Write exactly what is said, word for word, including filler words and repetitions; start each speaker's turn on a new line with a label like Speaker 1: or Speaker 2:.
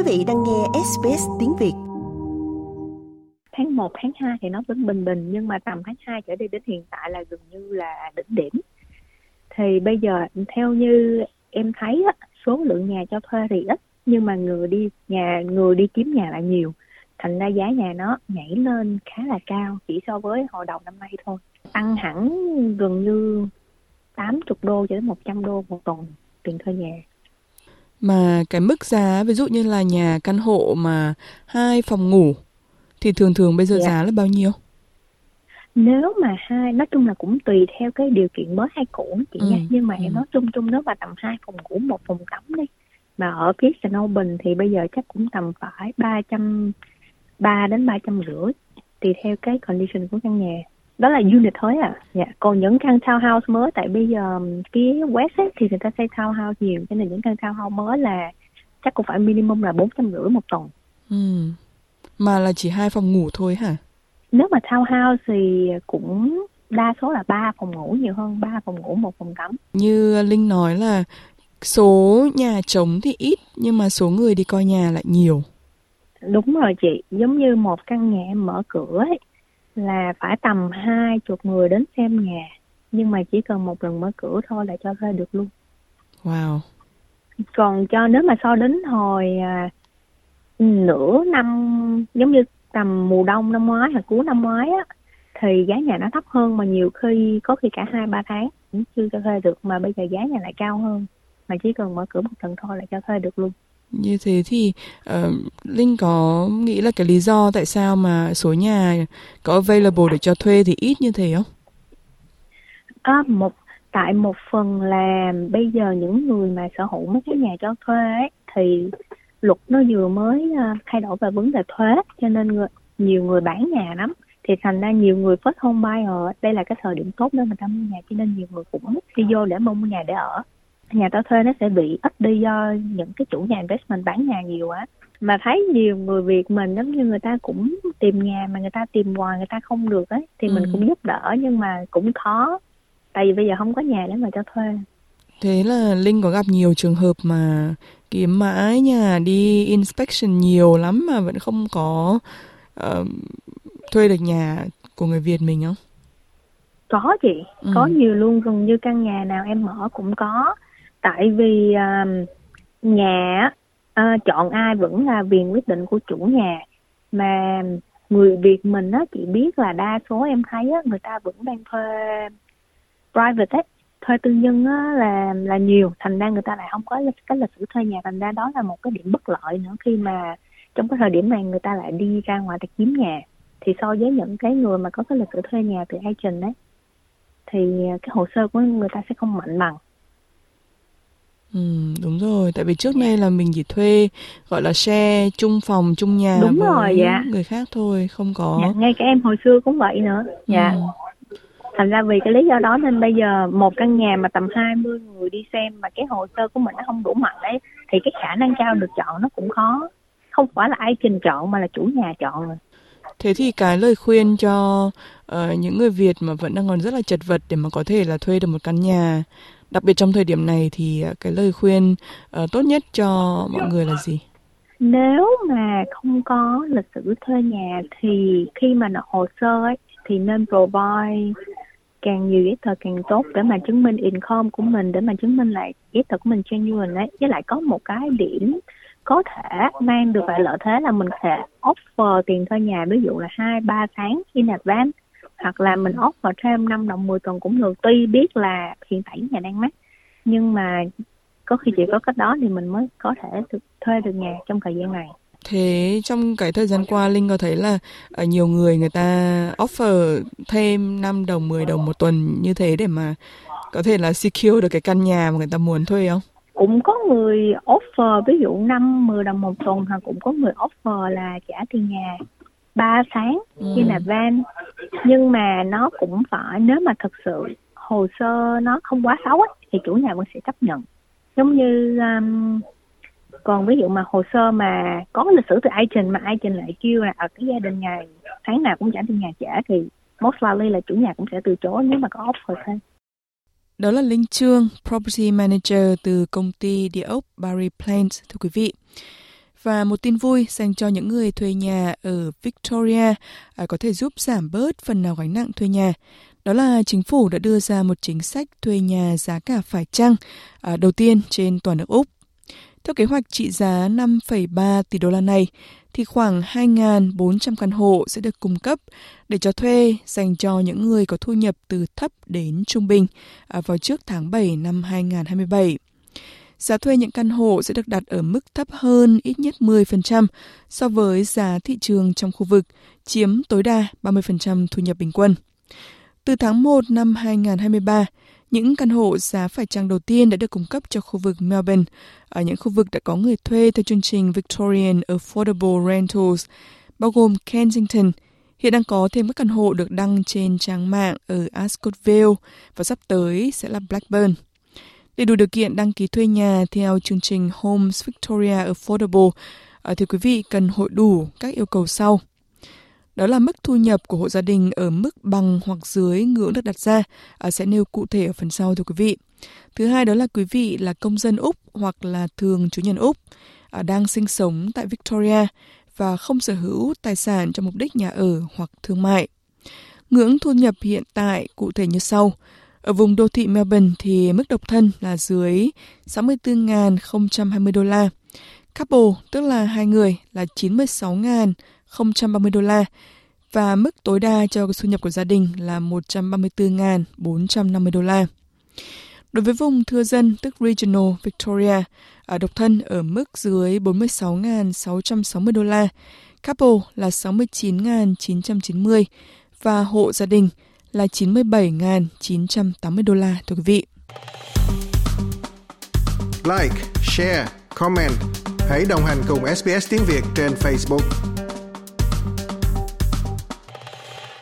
Speaker 1: vị đang nghe ét bê ét tiếng Việt.
Speaker 2: Tháng một, tháng hai thì nó vẫn bình bình, nhưng mà tầm tháng hai trở đi đến hiện tại là gần như là đỉnh điểm. Thì bây giờ theo như em thấy á, số lượng nhà cho thuê thì ít, nhưng mà người đi nhà người đi kiếm nhà lại nhiều. Thành ra giá nhà nó nhảy lên khá là cao chỉ so với hồi đầu năm nay thôi. Tăng hẳn gần như tám mươi đô cho đến một trăm đô một tuần tiền thuê nhà.
Speaker 3: Mà cái mức giá ví dụ như là nhà căn hộ mà hai phòng ngủ thì thường thường bây giờ
Speaker 2: Dạ.
Speaker 3: giá là bao nhiêu?
Speaker 2: Nếu mà hai, nói chung là cũng tùy theo cái điều kiện mới hay cũ chị
Speaker 3: Ừ,
Speaker 2: nha. Nhưng mà
Speaker 3: ừ.
Speaker 2: em nói chung chung nếu mà tầm hai phòng ngủ một phòng tắm đi, mà ở phía St. Albans thì bây giờ chắc cũng tầm phải ba trăm ba đến ba trăm rưỡi, tùy theo cái condition của căn nhà. Đó là unit thôi à. Dạ. Còn những căn townhouse mới, tại bây giờ phía West ấy, thì người ta xây townhouse nhiều, cho nên những căn townhouse mới là chắc cũng phải minimum là bốn trăm rưỡi một tuần.
Speaker 3: Ừ. Mà là chỉ hai phòng ngủ thôi hả?
Speaker 2: Nếu mà townhouse thì cũng đa số là ba phòng ngủ nhiều hơn, ba phòng ngủ một phòng tắm.
Speaker 3: Như Linh nói là số nhà trống thì ít nhưng mà số người đi coi nhà lại nhiều.
Speaker 2: Đúng rồi chị, giống như một căn nhà em mở cửa ấy, là phải tầm hai chục người đến xem nhà, nhưng mà chỉ cần một lần mở cửa thôi là cho thuê được luôn.
Speaker 3: Wow.
Speaker 2: Còn cho nếu mà so đến hồi à, nửa năm, giống như tầm mùa đông năm ngoái hoặc cuối năm ngoái á, thì giá nhà nó thấp hơn, mà nhiều khi có khi cả hai ba tháng cũng chưa cho thuê được, mà bây giờ giá nhà lại cao hơn, mà chỉ cần mở cửa một lần thôi là cho thuê được luôn.
Speaker 3: Như thế thì uh, Linh có nghĩ là cái lý do tại sao mà số nhà có available để cho thuê thì ít như thế không?
Speaker 2: À, một tại một phần là bây giờ những người mà sở hữu mấy cái nhà cho thuê ấy, thì luật nó vừa mới uh, thay đổi về vấn đề thuế, cho nên người, nhiều người bán nhà lắm, thì thành ra nhiều người first home buyer, đây là cái thời điểm tốt để người ta mua nhà, cho nên nhiều người cũng đi vô để mua nhà để ở. Nhà cho thuê nó sẽ bị ít đi do những cái chủ nhà investment bán nhà nhiều quá. Mà thấy nhiều người Việt mình giống như người ta cũng tìm nhà mà người ta tìm hoài người ta không được ấy, thì ừ. mình cũng giúp đỡ, nhưng mà cũng khó, tại vì bây giờ không có nhà để mà cho thuê.
Speaker 3: Thế là Linh có gặp nhiều trường hợp mà kiếm mãi nhà, đi inspection nhiều lắm mà vẫn không có uh, thuê được nhà của người Việt mình không?
Speaker 2: Có chị, ừ. có nhiều luôn, gần như căn nhà nào em mở cũng có. Tại vì uh, nhà uh, chọn ai vẫn là quyền quyết định của chủ nhà. Mà người Việt mình á, chị biết là đa số em thấy á, người ta vẫn đang thuê private ấy, thuê tư nhân á, là là nhiều. Thành ra người ta lại không có cái lịch sử thuê nhà, thành ra đó là một cái điểm bất lợi nữa, khi mà trong cái thời điểm này người ta lại đi ra ngoài để kiếm nhà. Thì so với những cái người mà có cái lịch sử thuê nhà từ agent ấy, thì cái hồ sơ của người ta sẽ không mạnh bằng.
Speaker 3: Ừ, đúng rồi, tại vì trước nay là mình chỉ thuê gọi là share, chung phòng, chung nhà
Speaker 2: đúng
Speaker 3: với
Speaker 2: rồi, dạ.
Speaker 3: người khác thôi, không có...
Speaker 2: Dạ, ngay cả em hồi xưa cũng vậy nữa. Dạ. Ừ. Thành ra vì cái lý do đó nên bây giờ một căn nhà mà tầm hai mươi người đi xem mà cái hồ sơ của mình nó không đủ mạnh ấy, thì cái khả năng cao được chọn nó cũng khó. Không phải là agent chọn mà là chủ nhà chọn rồi.
Speaker 3: Thế thì cái lời khuyên cho uh, những người Việt mà vẫn đang còn rất là chật vật để mà có thể là thuê được một căn nhà, đặc biệt trong thời điểm này, thì cái lời khuyên uh, tốt nhất cho mọi người là gì?
Speaker 2: Nếu mà không có lịch sử thuê nhà thì khi mà nộp hồ sơ ấy, thì nên provide càng nhiều giấy tờ càng tốt để mà chứng minh income của mình, để mà chứng minh lại giấy tờ của mình genuine ấy. Với lại có một cái điểm có thể mang được lại lợi thế là mình sẽ offer tiền thuê nhà, ví dụ là hai ba tháng in advance, hoặc là mình offer thêm năm đồng mười tuần cũng được. Tuy biết là hiện tại nhà đang mắc, nhưng mà có khi chỉ có cách đó thì mình mới có thể được thuê được nhà trong thời gian này.
Speaker 3: Thế trong cái thời gian qua Linh có thấy là uh, nhiều người người ta offer thêm năm đồng, mười đồng một tuần như thế để mà có thể là secure được cái căn nhà mà người ta muốn thuê không?
Speaker 2: Cũng có người offer ví dụ năm, mười đồng một tuần, hoặc cũng có người offer là trả tiền nhà ba tháng in advance. Nhưng mà nó cũng phải, nếu mà thật sự hồ sơ nó không quá xấu ấy, thì chủ nhà vẫn sẽ chấp nhận. Giống như um, còn ví dụ mà hồ sơ mà có lịch sử từ agent mà agent lại kêu là ở cái gia đình này tháng nào cũng trả tiền nhà trả, thì most likely là chủ nhà cũng sẽ từ chối nếu mà có offer thêm.
Speaker 3: Đó là Linh Trương, Property Manager từ công ty địa ốc Barry Plains, thưa quý vị. Và một tin vui dành cho những người thuê nhà ở Victoria à, có thể giúp giảm bớt phần nào gánh nặng thuê nhà. Đó là chính phủ đã đưa ra một chính sách thuê nhà giá cả phải chăng à, đầu tiên trên toàn nước Úc. Theo kế hoạch trị giá năm phẩy ba tỷ đô la này, thì khoảng hai nghìn bốn trăm căn hộ sẽ được cung cấp để cho thuê dành cho những người có thu nhập từ thấp đến trung bình à, vào trước tháng bảy năm hai nghìn không trăm hai mươi bảy. Giá thuê những căn hộ sẽ được đặt ở mức thấp hơn ít nhất mười phần trăm so với giá thị trường trong khu vực, chiếm tối đa ba mươi phần trăm thu nhập bình quân. Từ tháng một năm hai nghìn không trăm hai mươi ba, những căn hộ giá phải chăng đầu tiên đã được cung cấp cho khu vực Melbourne, ở những khu vực đã có người thuê theo chương trình Victorian Affordable Rentals, bao gồm Kensington. Hiện đang có thêm các căn hộ được đăng trên trang mạng ở Ascotville và sắp tới sẽ là Blackburn. Để đủ điều kiện đăng ký thuê nhà theo chương trình Homes Victoria Affordable, thì quý vị cần hội đủ các yêu cầu sau. Đó là mức thu nhập của hộ gia đình ở mức bằng hoặc dưới ngưỡng được đặt ra, sẽ nêu cụ thể ở phần sau thưa quý vị. Thứ hai đó là quý vị là công dân Úc hoặc là thường trú nhân Úc, đang sinh sống tại Victoria và không sở hữu tài sản cho mục đích nhà ở hoặc thương mại. Ngưỡng thu nhập hiện tại cụ thể như sau. Ở vùng đô thị Melbourne thì mức độc thân là dưới sáu mươi tư nghìn không trăm hai mươi đô la. Couple, tức là hai người, là chín mươi sáu nghìn không trăm ba mươi đô la. Và mức tối đa cho thu nhập của gia đình là một trăm ba mươi tư nghìn bốn trăm năm mươi đô la. Đối với vùng thưa dân, tức Regional Victoria, ở độc thân ở mức dưới bốn mươi sáu nghìn sáu trăm sáu mươi đô la. Couple là sáu mươi chín nghìn chín trăm chín mươi và hộ gia đình là chín mươi bảy nghìn chín trăm tám mươi đô la thưa quý vị.
Speaker 4: Like, share, comment. Hãy đồng hành cùng ét bê ét tiếng Việt trên Facebook.